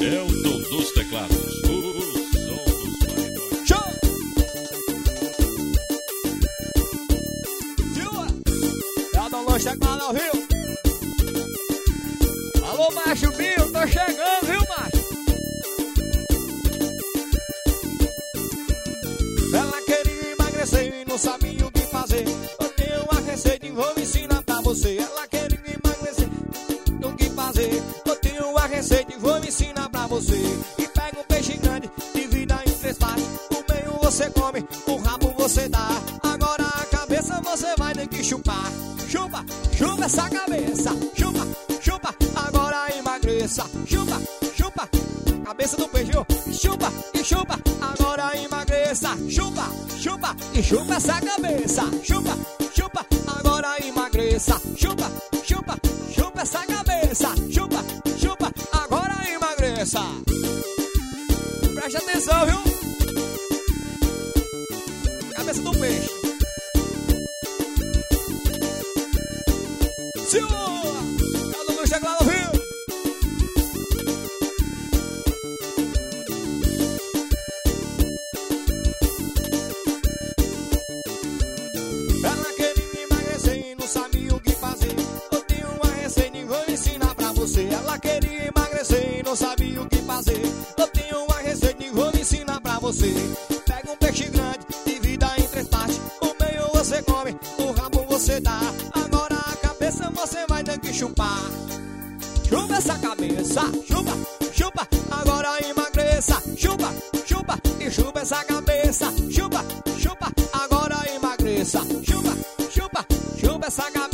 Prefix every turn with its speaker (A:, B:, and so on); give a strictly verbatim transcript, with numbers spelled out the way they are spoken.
A: Elton dos teclados. O som dos paredões.
B: Show! Silva! Elton dos teclados ao vivo. Alô, macho Bill, tô chegando, viu, macho? Ela queria emagrecer e não sabia o que fazer. Eu tenho uma receita e vou ensinar pra você. Ela queria emagrecer, o que fazer. Eu tenho uma receita e vou ensinar pra você. E pega um peixe grande, divida em três partes. O meio você come, o rabo você dá. Agora a cabeça você vai ter que chupar. Chupa, chupa essa cabeça. Chupa, chupa, agora emagreça. Chupa, chupa, cabeça do peixe. Chupa e chupa, agora emagreça. Chupa, chupa e chupa essa cabeça. Chupa, chupa, agora emagreça. Chupa, chupa, chupa essa cabeça. Chupa, chupa, agora emagreça. Preste atenção, viu? Cabeça do peixe. Silva! Cada um chega lá no Rio. Ela queria emagrecer e não sabia o que fazer. Eu tenho uma receita e vou ensinar pra você. Ela queria emagrecer e não sabia o que fazer. Eu tenho uma receita e vou ensinar pra você. Pega um peixe grande, divida em três partes. O meio você come, o rabo você dá. Agora a cabeça você vai ter que chupar. Chupa essa cabeça, chupa, chupa, agora emagreça. Chupa, chupa e chupa essa cabeça. Chupa, chupa, agora emagreça. Chupa, chupa, chupa essa cabeça.